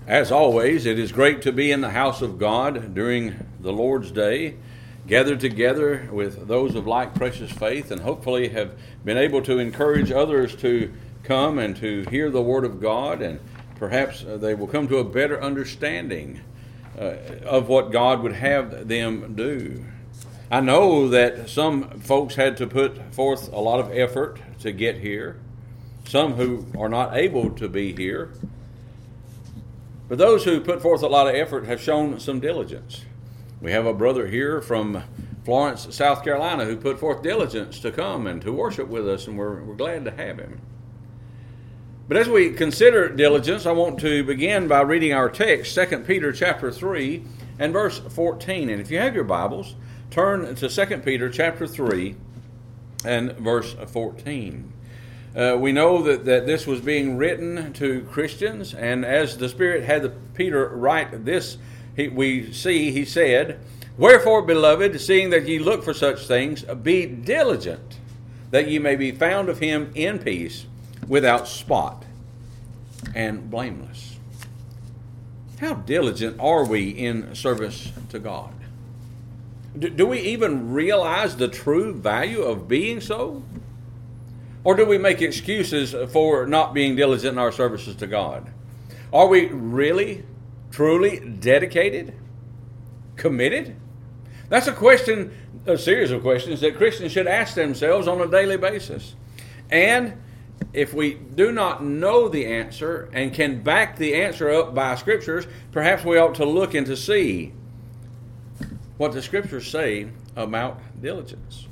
As always, it is great to be in the house of God during the Lord's Day, gathered together with those of like precious faith, and hopefully have been able to encourage others to come and to hear the Word of God, and perhaps they will come to a better understanding of what God would have them do. I know that some folks had to put forth a lot of effort to get here, some who are not able to be here. But those who put forth a lot of effort have shown some diligence. We have a brother here from Florence, South Carolina, who put forth diligence to come and to worship with us, and we're glad to have him. But as we consider diligence, I want to begin by reading our text, 2 Peter chapter 3 and verse 14. And if you have your Bibles, turn to 2 Peter chapter 3 and verse 14. We know that this was being written to Christians, and as the Spirit had Peter write this, we see he said, "Wherefore, beloved, seeing that ye look for such things, be diligent, that ye may be found of him in peace, without spot and blameless." How diligent are we in service to God? Do we even realize the true value of being so? Or do we make excuses for not being diligent in our services to God? Are we really, truly dedicated? Committed? That's a series of questions that Christians should ask themselves on a daily basis. And if we do not know the answer and can back the answer up by Scriptures, perhaps we ought to look and to see what the Scriptures say about diligence.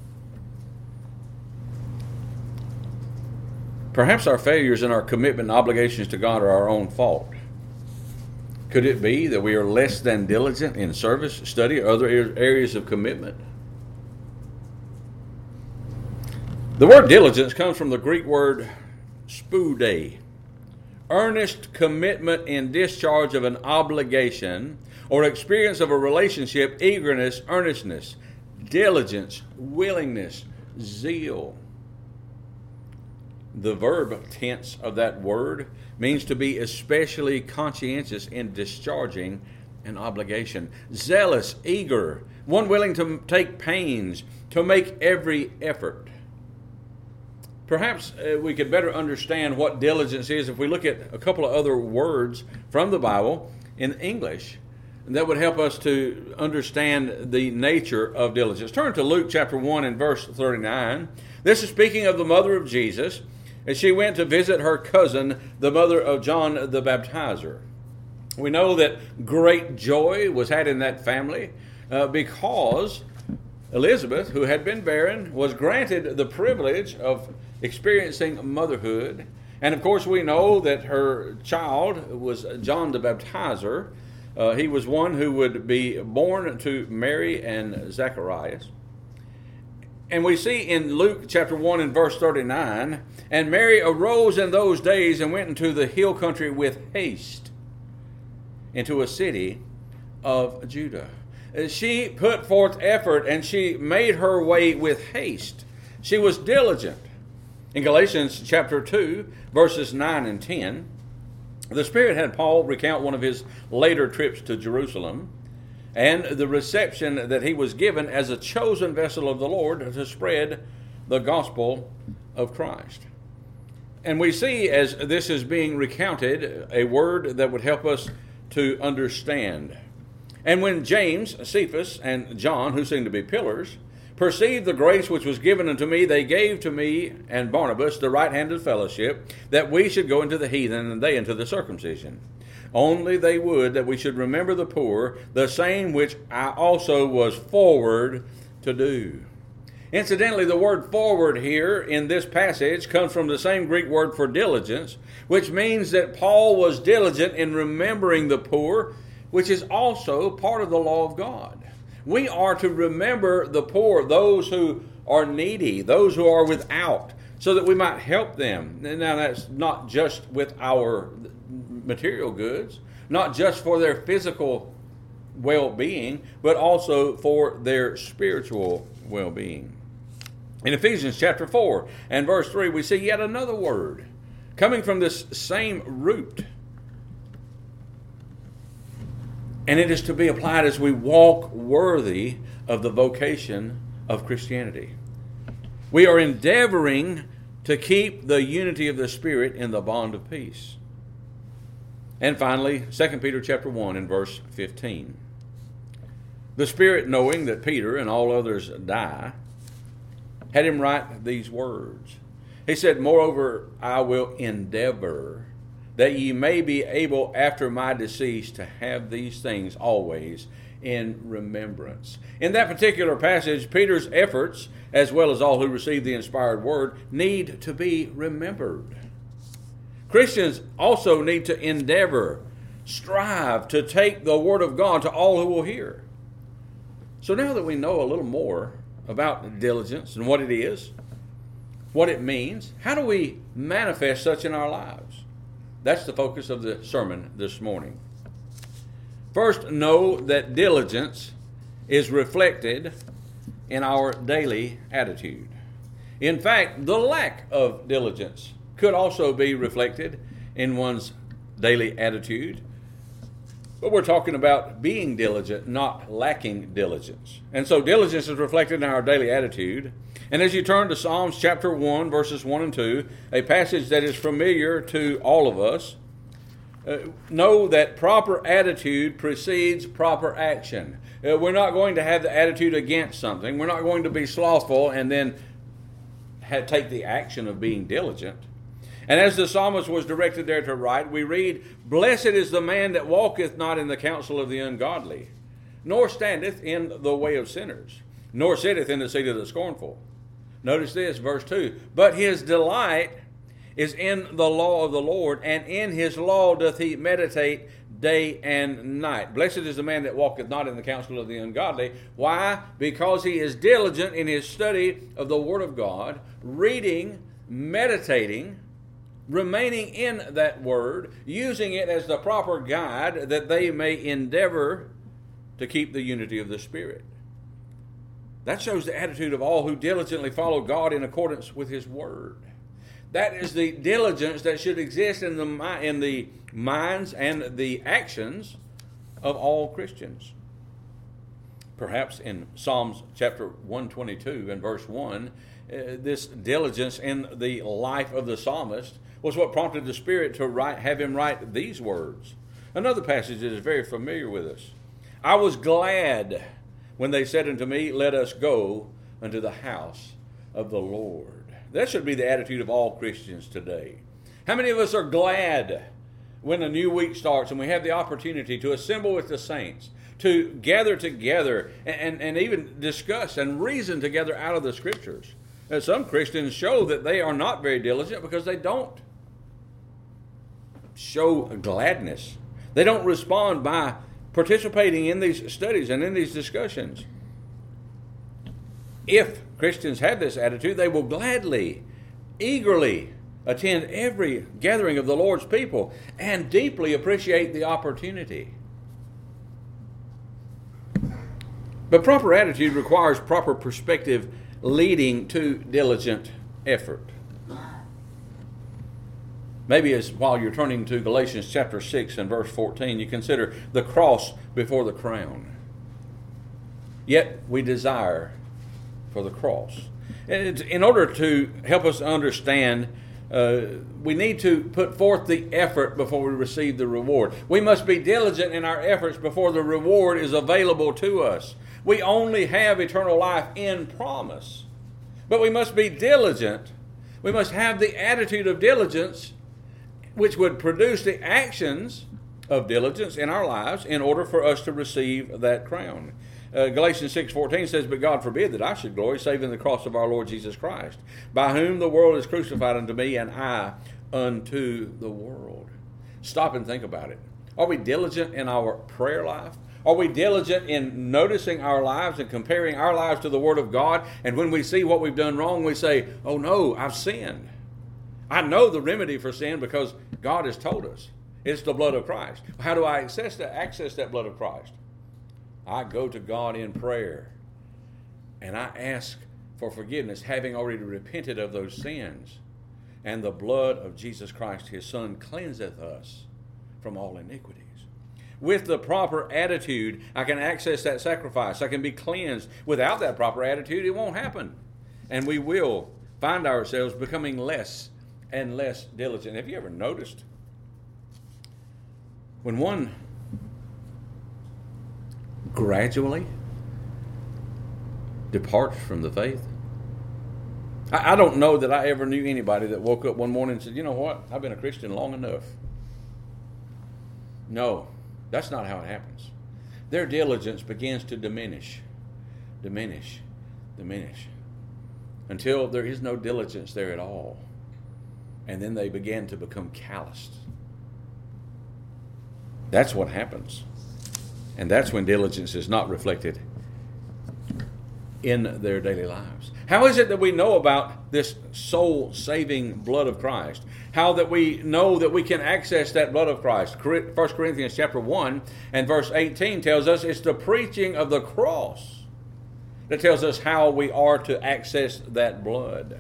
Perhaps our failures in our commitment and obligations to God are our own fault. Could it be that we are less than diligent in service, study, or other areas of commitment? The word diligence comes from the Greek word spoude, earnest commitment in discharge of an obligation or experience of a relationship, eagerness, earnestness, diligence, willingness, zeal. The verb tense of that word means to be especially conscientious in discharging an obligation. Zealous, eager, one willing to take pains, to make every effort. Perhaps we could better understand what diligence is if we look at a couple of other words from the Bible in English that would help us to understand the nature of diligence. Turn to Luke chapter 1 and verse 39. This is speaking of the mother of Jesus, as she went to visit her cousin, the mother of John the Baptizer. We know that great joy was had in that family because Elizabeth, who had been barren, was granted the privilege of experiencing motherhood. And of course we know that her child was John the Baptizer. He was one who would be born to Mary and Zacharias. And we see in Luke chapter 1 and verse 39, "And Mary arose in those days and went into the hill country with haste, into a city of Judah." She put forth effort and she made her way with haste. She was diligent. In Galatians chapter 2, verses 9 and 10, the Spirit had Paul recount one of his later trips to Jerusalem and the reception that he was given as a chosen vessel of the Lord to spread the gospel of Christ. And we see, as this is being recounted, a word that would help us to understand. "And when James, Cephas, and John, who seemed to be pillars, perceived the grace which was given unto me, they gave to me and Barnabas the right hand of fellowship, that we should go into the heathen, and they into the circumcision. Only they would that we should remember the poor, the same which I also was forward to do." Incidentally, the word forward here in this passage comes from the same Greek word for diligence, which means that Paul was diligent in remembering the poor, which is also part of the law of God. We are to remember the poor, those who are needy, those who are without, so that we might help them. Now, that's not just with our material goods, not just for their physical well-being, but also for their spiritual well-being. In Ephesians chapter 4 and verse 3, we see yet another word coming from this same root. And it is to be applied as we walk worthy of the vocation of Christianity. We are endeavoring to keep the unity of the Spirit in the bond of peace. And finally, 2 Peter chapter 1 and verse 15. The Spirit, knowing that Peter and all others die, had him write these words. He said, "Moreover, I will endeavor that ye may be able after my decease to have these things always in remembrance." In that particular passage, Peter's efforts, as well as all who receive the inspired word, need to be remembered. Christians also need to endeavor, strive to take the word of God to all who will hear. So now that we know a little more about diligence and what it is, what it means, how do we manifest such in our lives? That's the focus of the sermon this morning. First, know that diligence is reflected in our daily attitude. In fact, the lack of diligence could also be reflected in one's daily attitude. But we're talking about being diligent, not lacking diligence. And so diligence is reflected in our daily attitude. And as you turn to Psalms chapter 1, verses 1 and 2, a passage that is familiar to all of us, know that proper attitude precedes proper action. We're not going to have the attitude against something. We're not going to be slothful and then take the action of being diligent. And as the psalmist was directed there to write, we read, "Blessed is the man that walketh not in the counsel of the ungodly, nor standeth in the way of sinners, nor sitteth in the seat of the scornful." Notice this, verse 2, "But his delight is in the law of the Lord, and in his law doth he meditate day and night." Blessed is the man that walketh not in the counsel of the ungodly. Why? Because he is diligent in his study of the Word of God, reading, meditating, remaining in that Word, using it as the proper guide that they may endeavor to keep the unity of the Spirit. That shows the attitude of all who diligently follow God in accordance with His Word. That is the diligence that should exist in the minds and the actions of all Christians. Perhaps in Psalms chapter 122 and verse 1, this diligence in the life of the psalmist was what prompted the Spirit to have him write these words. Another passage that is very familiar with us. "I was glad when they said unto me, Let us go unto the house of the Lord." That should be the attitude of all Christians today. How many of us are glad when a new week starts and we have the opportunity to assemble with the saints, to gather together and even discuss and reason together out of the Scriptures? Now, some Christians show that they are not very diligent because they don't show gladness. They don't respond by participating in these studies and in these discussions. If Christians have this attitude, they will gladly, eagerly attend every gathering of the Lord's people and deeply appreciate the opportunity. But proper attitude requires proper perspective leading to diligent effort. Maybe as while you're turning to Galatians chapter 6 and verse 14, you consider the cross before the crown. Yet we desire for the cross. And in order to help us understand, we need to put forth the effort before we receive the reward. We must be diligent in our efforts before the reward is available to us. We only have eternal life in promise. But we must be diligent. We must have the attitude of diligence, which would produce the actions of diligence in our lives in order for us to receive that crown. Galatians 6:14 says, "But God forbid that I should glory, save in the cross of our Lord Jesus Christ, by whom the world is crucified unto me, and I unto the world." Stop and think about it. Are we diligent in our prayer life? Are we diligent in noticing our lives and comparing our lives to the Word of God? And when we see what we've done wrong, we say, "Oh no, I've sinned. I know the remedy for sin because God has told us. It's the blood of Christ." How do I access that blood of Christ? I go to God in prayer and I ask for forgiveness, having already repented of those sins. And the blood of Jesus Christ, His Son, cleanseth us from all iniquities. with the proper attitude, I can access that sacrifice. I can be cleansed. Without that proper attitude, it won't happen. And we will find ourselves becoming less and less diligent. Have you ever noticed when one gradually departs from the faith? I don't know that I ever knew anybody that woke up one morning and said, you know what, I've been a Christian long enough. No, that's not how it happens. Their diligence begins to diminish, until there is no diligence there at all. And then they begin to become calloused. That's what happens. And that's when diligence is not reflected in their daily lives. How is it that we know about this soul-saving blood of Christ? How that we know that we can access that blood of Christ? 1 Corinthians chapter 1 and verse 18 tells us it's the preaching of the cross that tells us how we are to access that blood.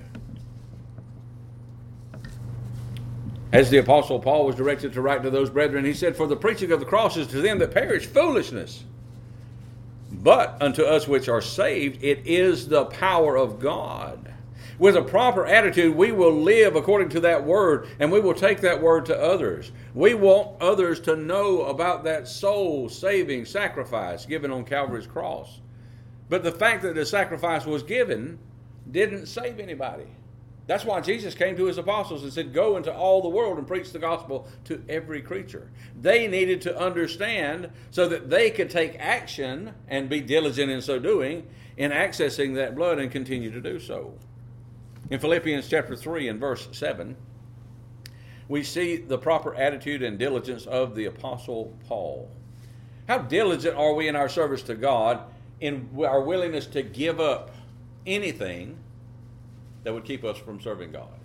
As the Apostle Paul was directed to write to those brethren, he said, for the preaching of the cross is to them that perish foolishness. But unto us which are saved, it is the power of God. With a proper attitude, we will live according to that word, and we will take that word to others. We want others to know about that soul-saving sacrifice given on Calvary's cross. But the fact that the sacrifice was given didn't save anybody. That's why Jesus came to his apostles and said, go into all the world and preach the gospel to every creature. They needed to understand so that they could take action and be diligent in so doing, in accessing that blood, and continue to do so. In Philippians chapter 3 and verse 7, we see the proper attitude and diligence of the Apostle Paul. How diligent are we in our service to God, in our willingness to give up anything that would keep us from serving God?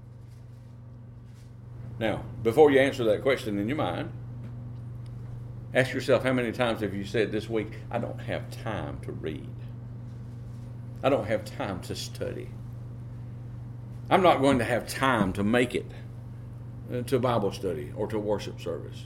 Now, before you answer that question in your mind, ask yourself, how many times have you said this week, I don't have time to read. I don't have time to study. I'm not going to have time to make it to Bible study or to worship service.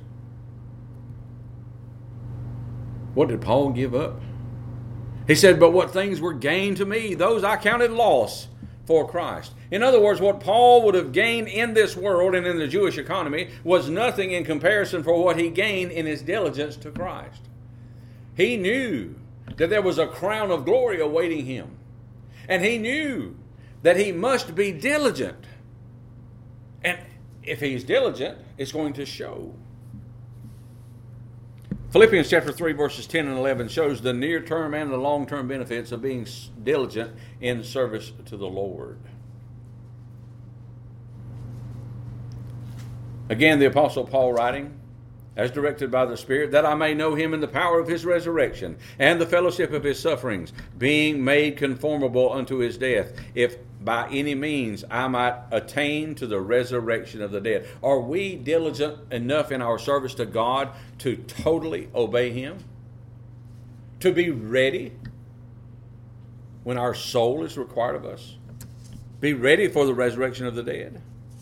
What did Paul give up? He said, but what things were gained to me, those I counted loss for Christ. In other words, what Paul would have gained in this world and in the Jewish economy was nothing in comparison for what he gained in his diligence to Christ. He knew that there was a crown of glory awaiting him. And he knew that he must be diligent. And if he's diligent, it's going to show. Philippians chapter 3 verses 10 and 11 shows the near-term and the long-term benefits of being diligent in service to the Lord. Again, the Apostle Paul writing, as directed by the Spirit, that I may know him in the power of his resurrection and the fellowship of his sufferings, being made conformable unto his death, if by any means I might attain to the resurrection of the dead. Are we diligent enough in our service to God to totally obey him? To be ready when our soul is required of us? Be ready for the resurrection of the dead?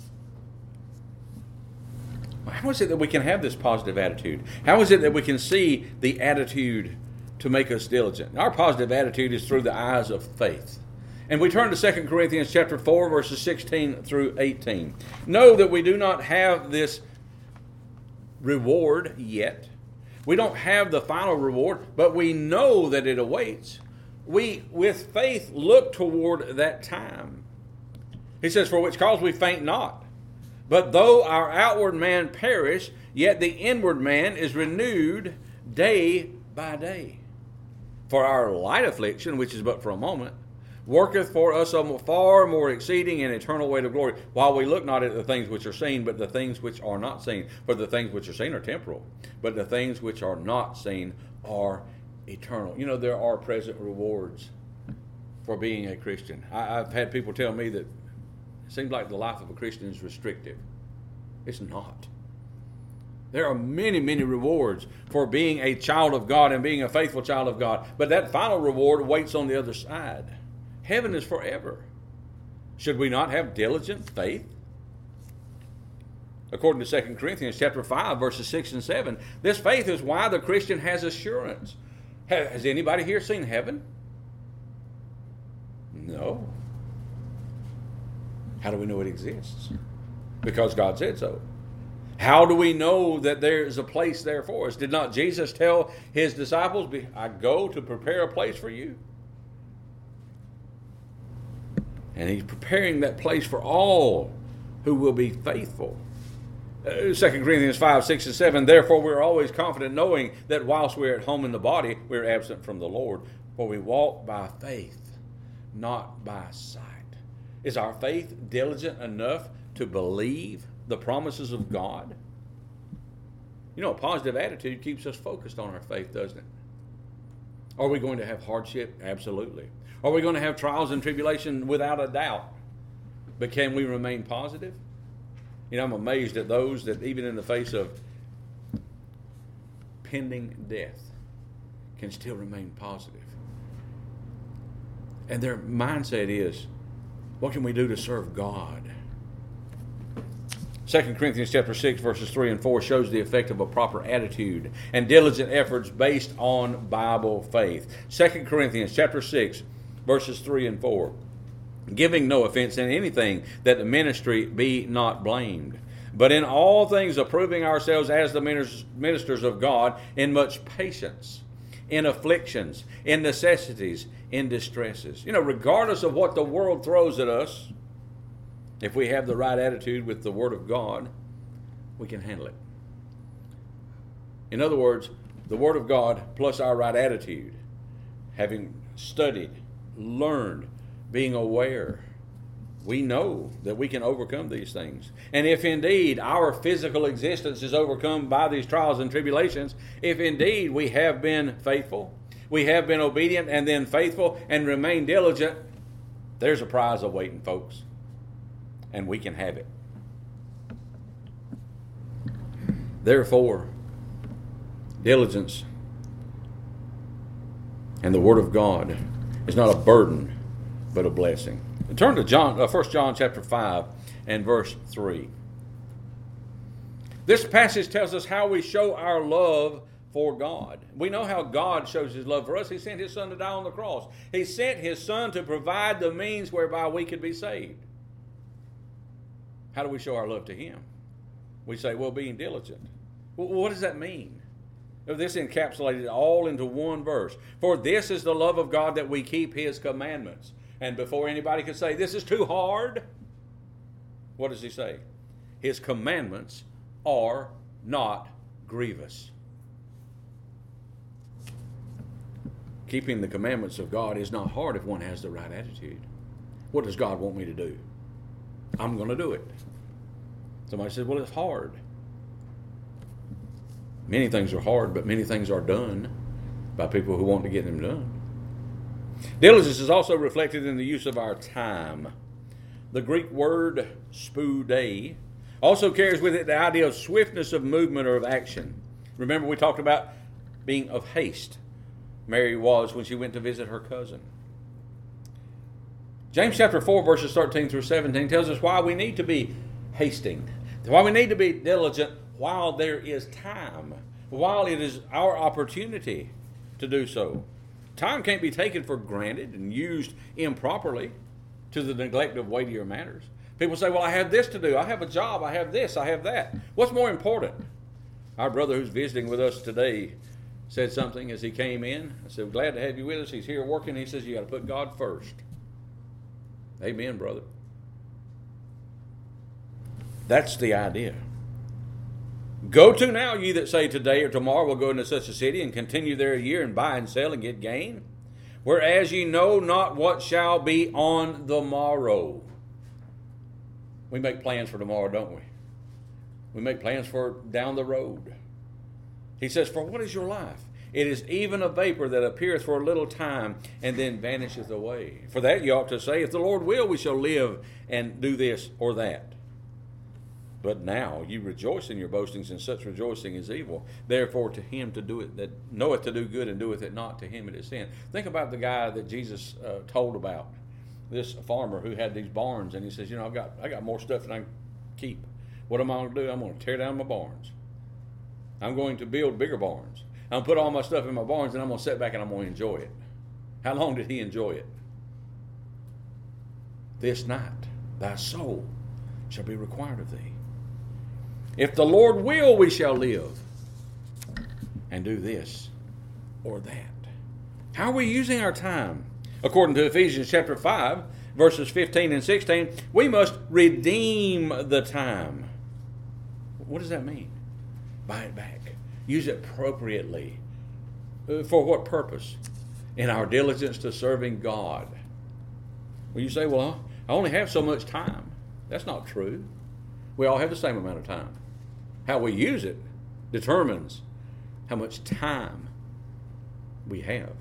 How is it that we can have this positive attitude? How is it that we can see the attitude to make us diligent? Our positive attitude is through the eyes of faith. And we turn to 2 Corinthians chapter 4, verses 16 through 18. Know that we do not have this reward yet. We don't have the final reward, but we know that it awaits. We, with faith, look toward that time. He says, for which cause we faint not. But though our outward man perish, yet the inward man is renewed day by day. For our light affliction, which is but for a moment, worketh for us a far more exceeding and eternal weight of glory, while we look not at the things which are seen, but the things which are not seen. For the things which are seen are temporal, but the things which are not seen are eternal. You know, there are present rewards for being a Christian. I've had people tell me that it seems like the life of a Christian is restrictive. It's not. There are many, many rewards for being a child of God and being a faithful child of God. But that final reward waits on the other side. Heaven is forever. Should we not have diligent faith? According to 2 Corinthians chapter 5, verses 6 and 7, this faith is why the Christian has assurance. Has anybody here seen heaven? No. How do we know it exists? Because God said so. How do we know that there is a place there for us? Did not Jesus tell his disciples, I go to prepare a place for you? And he's preparing that place for all who will be faithful. 2 Corinthians 5, 6, and 7, therefore we're always confident knowing that whilst we're at home in the body, we're absent from the Lord. For we walk by faith, not by sight. Is our faith diligent enough to believe the promises of God? You know, a positive attitude keeps us focused on our faith, doesn't it? Are we going to have hardship? Absolutely. Are we going to have trials and tribulation? Without a doubt. But can we remain positive? You know, I'm amazed at those that even in the face of pending death can still remain positive. And their mindset is, what can we do to serve God? 2 Corinthians chapter 6, verses 3 and 4 shows the effect of a proper attitude and diligent efforts based on Bible faith. 2 Corinthians chapter 6, verses 3 and 4. Giving no offense in anything, that the ministry be not blamed, but in all things approving ourselves as the ministers of God, in much patience, in afflictions, in necessities, in distresses. You know, regardless of what the world throws at us, if we have the right attitude with the Word of God, we can handle it. In other words, the Word of God plus our right attitude, having studied, learned, being aware, we know that we can overcome these things. And if indeed our physical existence is overcome by these trials and tribulations, if indeed we have been faithful, we have been obedient and then faithful and remain diligent, there's a prize awaiting, folks. And we can have it. Therefore, diligence and the Word of God is not a burden, but a blessing. Turn to 1 John chapter 5 and verse 3. This passage tells us how we show our love for God. We know how God shows his love for us. He sent his Son to die on the cross. He sent his Son to provide the means whereby we could be saved. How do we show our love to him? We say, well, being diligent. Well, what does that mean? This encapsulated all into one verse. For this is the love of God, that we keep his commandments. And before anybody could say, this is too hard, what does he say? His commandments are not grievous. Keeping the commandments of God is not hard if one has the right attitude. What does God want me to do? I'm going to do it. Somebody says, well, it's hard. Many things are hard, but many things are done by people who want to get them done. Diligence is also reflected in the use of our time. The Greek word spoude also carries with it the idea of swiftness of movement or of action. Remember, we talked about being of haste. Mary was when she went to visit her cousin. James chapter 4, verses 13 through 17 tells us why we need to be hasting, why we need to be diligent while there is time, while it is our opportunity to do so. Time can't be taken for granted and used improperly to the neglect of weightier matters. People say, well, I have this to do. I have a job. I have this. I have that. What's more important? Our brother who's visiting with us today said something as he came in. I said, glad to have you with us. He's here working. He says, you got to put God first. Amen, brother. That's the idea. Go to now, ye that say today or tomorrow we'll go into such a city and continue there a year and buy and sell and get gain. Whereas ye know not what shall be on the morrow. We make plans for tomorrow, don't we? We make plans for down the road. He says, for what is your life? It is even a vapor that appeareth for a little time and then vanisheth away. For that you ought to say, if the Lord will, we shall live and do this or that. But now you rejoice in your boastings, and such rejoicing is evil. Therefore to him to do it that knoweth to do good and doeth it not, to him it is sin. Think about the guy that Jesus told about, this farmer who had these barns, and he says, I got more stuff than I can keep. What am I going to do? I'm going to tear down my barns. I'm going to build bigger barns. I'm going to put all my stuff in my barns, and I'm going to sit back and I'm going to enjoy it. How long did he enjoy it? This night thy soul shall be required of thee. If the Lord will, we shall live and do this or that. How are we using our time? According to Ephesians chapter 5, verses 15 and 16, we must redeem the time. What does that mean? Buy it back. Use it appropriately. For what purpose? In our diligence to serving God. Well, you say, well, I only have so much time. That's not true. We all have the same amount of time. How we use it determines how much time we have.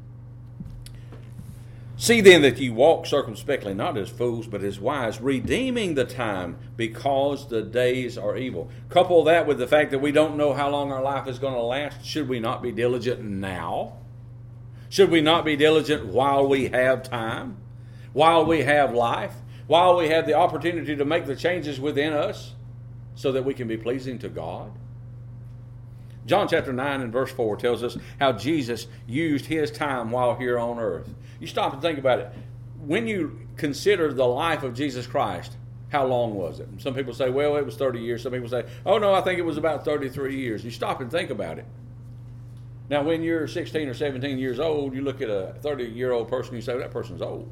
See then that ye walk circumspectly, not as fools, but as wise, redeeming the time, because the days are evil. Couple that with the fact that we don't know how long our life is going to last. Should we not be diligent now? Should we not be diligent while we have time? While we have life? While we have the opportunity to make the changes within us so that we can be pleasing to God? John chapter 9 and verse 4 tells us how Jesus used his time while here on earth. You stop and think about it. When you consider the life of Jesus Christ, how long was it? Some people say, well, it was 30 years. Some people say, oh, no, I think it was about 33 years. You stop and think about it. Now, when you're 16 or 17 years old, you look at a 30-year-old person and you say, well, that person's old.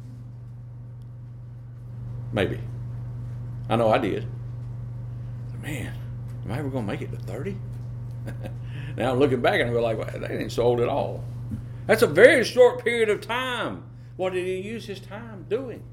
Maybe. I know I did. Man, am I ever going to make it to 30? Now I'm looking back and I go like, well, that ain't so old at all. That's a very short period of time. What did he use his time doing?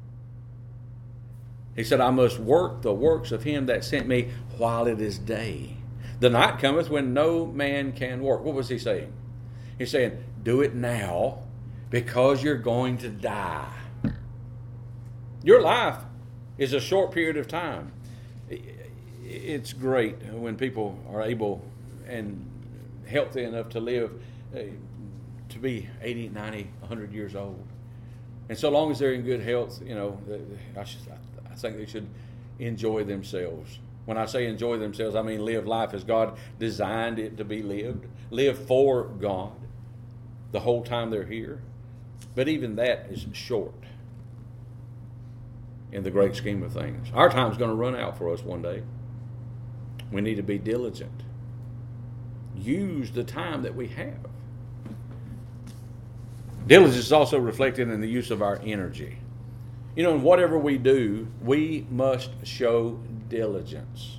He said, I must work the works of him that sent me while it is day. The night cometh when no man can work. What was he saying? He's saying, do it now because you're going to die. Your life is a short period of time. It's great when people are able and healthy enough to live to be 80, 90, 100 years old. And so long as they're in good health, I think they should enjoy themselves. When I say enjoy themselves, I mean live life as God designed it to be lived. Live for God the whole time they're here. But even that is short in the great scheme of things. Our time's going to run out for us one day. We need to be diligent. Use the time that we have. Diligence is also reflected in the use of our energy. In whatever we do, we must show diligence.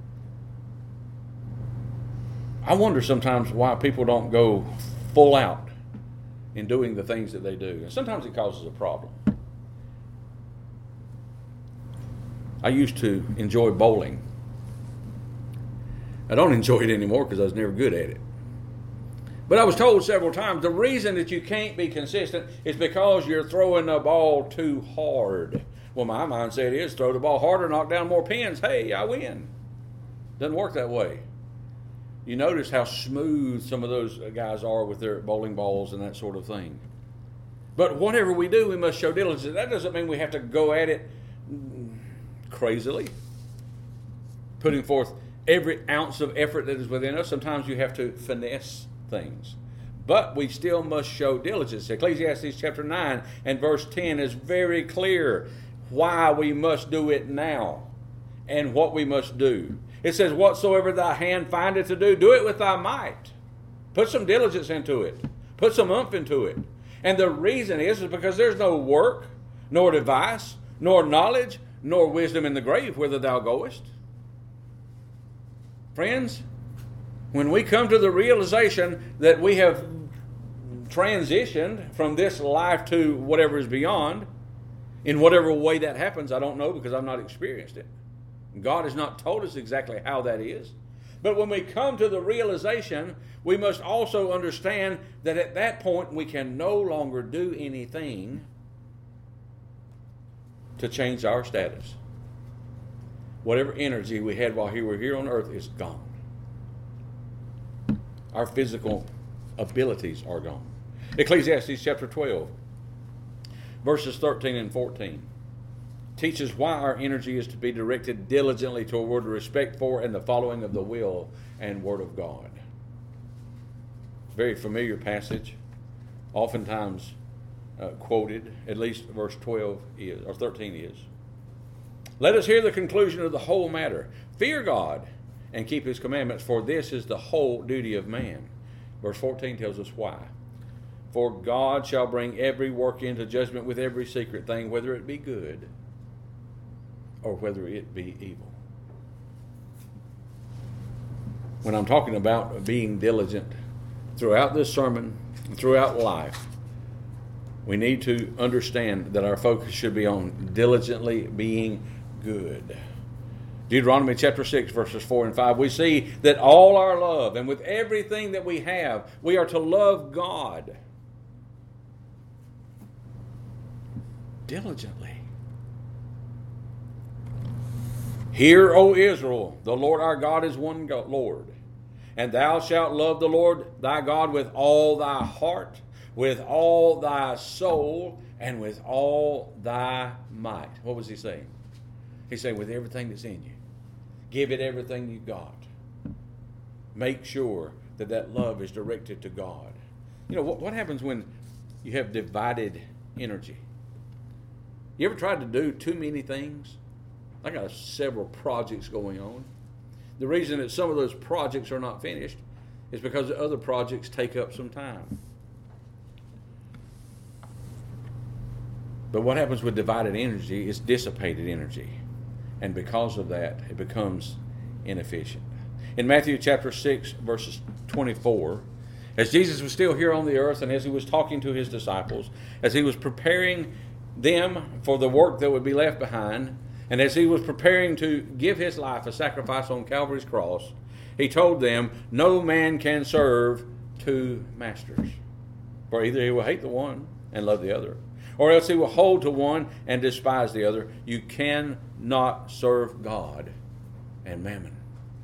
I wonder sometimes why people don't go full out in doing the things that they do. And sometimes it causes a problem. I used to enjoy bowling. I don't enjoy it anymore because I was never good at it. But I was told several times the reason that you can't be consistent is because you're throwing the ball too hard. Well, my mindset is throw the ball harder, knock down more pins. Hey, I win. Doesn't work that way. You notice how smooth some of those guys are with their bowling balls and that sort of thing. But whatever we do, we must show diligence. That doesn't mean we have to go at it crazily, putting forth every ounce of effort that is within us. Sometimes you have to finesse things. But we still must show diligence. Ecclesiastes chapter 9 and verse 10 is very clear why we must do it now and what we must do. It says, whatsoever thy hand findeth to do, do it with thy might. Put some diligence into it. Put some oomph into it. And the reason is because there's no work, nor device, nor knowledge, nor wisdom in the grave whither thou goest. Friends, when we come to the realization that we have transitioned from this life to whatever is beyond, in whatever way that happens, I don't know because I've not experienced it. God has not told us exactly how that is. But when we come to the realization, we must also understand that at that point we can no longer do anything to change our status. Whatever energy we had while we were here on earth is gone. Our physical abilities are gone. Ecclesiastes chapter 12, verses 13 and 14. teaches why our energy is to be directed diligently toward the respect for and the following of the will and Word of God. Very familiar passage, oftentimes quoted, at least verse 12 is, or 13 is. Let us hear the conclusion of the whole matter. Fear God and keep His commandments, for this is the whole duty of man. Verse 14 tells us why. For God shall bring every work into judgment with every secret thing, whether it be good or whether it be evil. When I'm talking about being diligent throughout this sermon, throughout life, we need to understand that our focus should be on diligently being good. Deuteronomy chapter 6, verses 4 and 5, we see that all our love and with everything that we have, we are to love God diligently. Hear, O Israel, the Lord our God is one Lord. And thou shalt love the Lord thy God with all thy heart, with all thy soul, and with all thy might. What was he saying? He's saying with everything that's in you. Give it everything you got. Make sure that that love is directed to God. You know, what happens when you have divided energy? You ever tried to do too many things? I got several projects going on. The reason that some of those projects are not finished is because the other projects take up some time. But what happens with divided energy is dissipated energy. And because of that, it becomes inefficient. In Matthew chapter 6, verses 24, as Jesus was still here on the earth and as he was talking to his disciples, as he was preparing them for the work that would be left behind, and as he was preparing to give his life a sacrifice on Calvary's cross, he told them, no man can serve two masters. For either he will hate the one and love the other, or else he will hold to one and despise the other. You cannot serve God and mammon.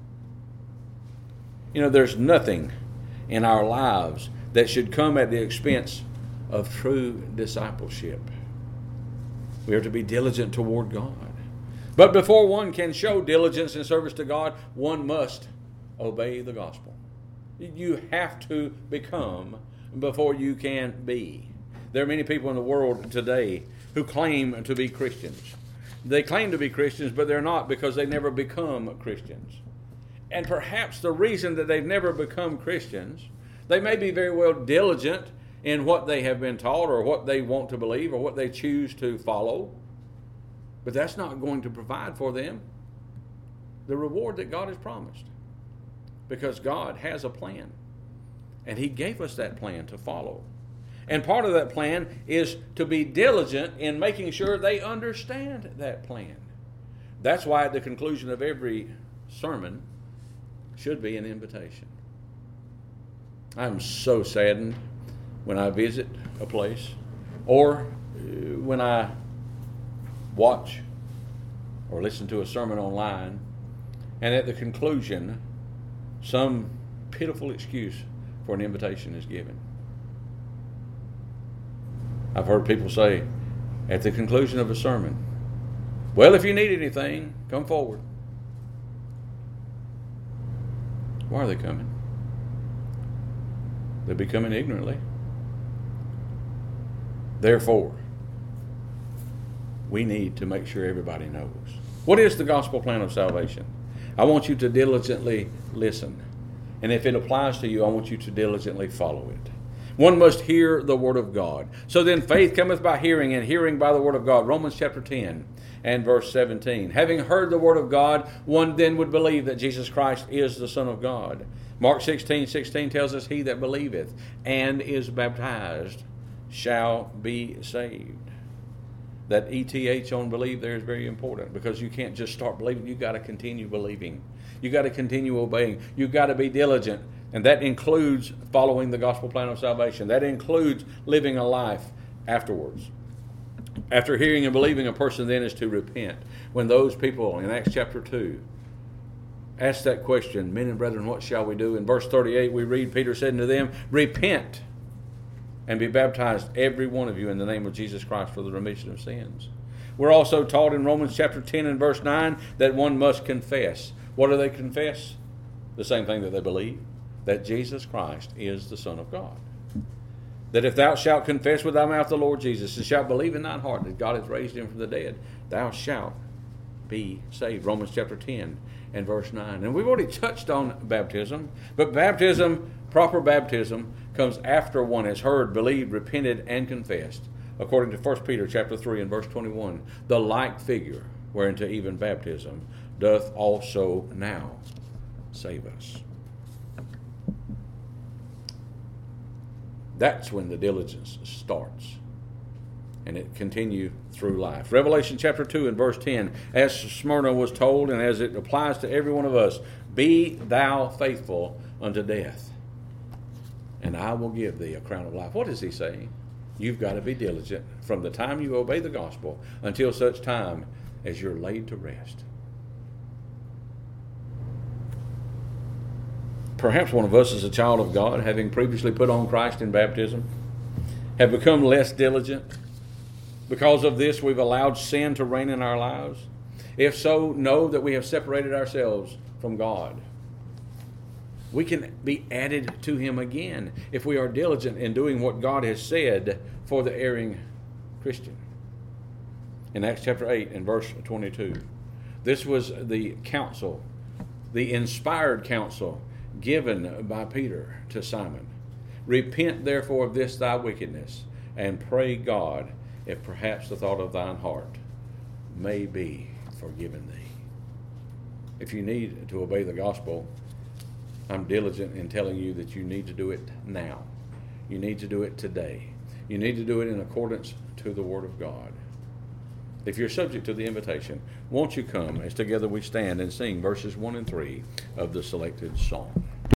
You know, there's nothing in our lives that should come at the expense of true discipleship. We are to be diligent toward God. But before one can show diligence in service to God, one must obey the gospel. You have to become before you can be. There are many people in the world today who claim to be Christians. They claim to be Christians, but they're not because they never become Christians. And perhaps the reason that they've never become Christians, they may be very well diligent in what they have been taught or what they want to believe or what they choose to follow. But that's not going to provide for them the reward that God has promised. Because God has a plan. And He gave us that plan to follow. And part of that plan is to be diligent in making sure they understand that plan. That's why at the conclusion of every sermon should be an invitation. I'm so saddened when I visit a place or when I watch or listen to a sermon online, and at the conclusion, some pitiful excuse for an invitation is given. I've heard people say at the conclusion of a sermon, well, if you need anything, come forward. Why are they coming? They'll be coming ignorantly. Therefore, we need to make sure everybody knows. What is the gospel plan of salvation? I want you to diligently listen. And if it applies to you, I want you to diligently follow it. One must hear the word of God. So then faith cometh by hearing, and hearing by the word of God. Romans chapter 10 and verse 17. Having heard the word of God, one then would believe that Jesus Christ is the Son of God. Mark 16:16 tells us, he that believeth and is baptized shall be saved. That ETH on believe there is very important, because you can't just start believing. You've got to continue believing. You've got to continue obeying. You've got to be diligent. And that includes following the gospel plan of salvation. That includes living a life afterwards. After hearing and believing, a person then is to repent. When those people in Acts chapter 2 asked that question, men and brethren, what shall we do? In verse 38 we read, Peter said unto them, repent and be baptized every one of you in the name of Jesus Christ for the remission of sins. We're also taught in Romans chapter 10 and verse 9 that one must confess. What do they confess? The same thing that they believe, that Jesus Christ is the Son of God. That if thou shalt confess with thy mouth the Lord Jesus, and shalt believe in thine heart that God hath raised him from the dead, thou shalt be saved. Romans chapter 10 and verse 9. And we've already touched on baptism, but baptism, proper baptism, comes after one has heard, believed, repented, and confessed. According to 1 Peter chapter 3 and verse 21, the like figure whereunto even baptism doth also now save us. That's when the diligence starts. And it continue through life. Revelation chapter 2 and verse 10, as Smyrna was told, and as it applies to every one of us, be thou faithful unto death, and I will give thee a crown of life. What is he saying? You've got to be diligent from the time you obey the gospel until such time as you're laid to rest. Perhaps one of us is a child of God, having previously put on Christ in baptism, have become less diligent. Because of this, we've allowed sin to reign in our lives. If so, know that we have separated ourselves from God. We can be added to him again if we are diligent in doing what God has said for the erring Christian. In Acts chapter 8 and verse 22, this was the counsel, the inspired counsel given by Peter to Simon. Repent therefore of this thy wickedness, and pray God, if perhaps the thought of thine heart may be forgiven thee. If you need to obey the gospel, I'm diligent in telling you that you need to do it now. You need to do it today. You need to do it in accordance to the Word of God. If you're subject to the invitation, won't you come as together we stand and sing verses 1 and 3 of the selected song.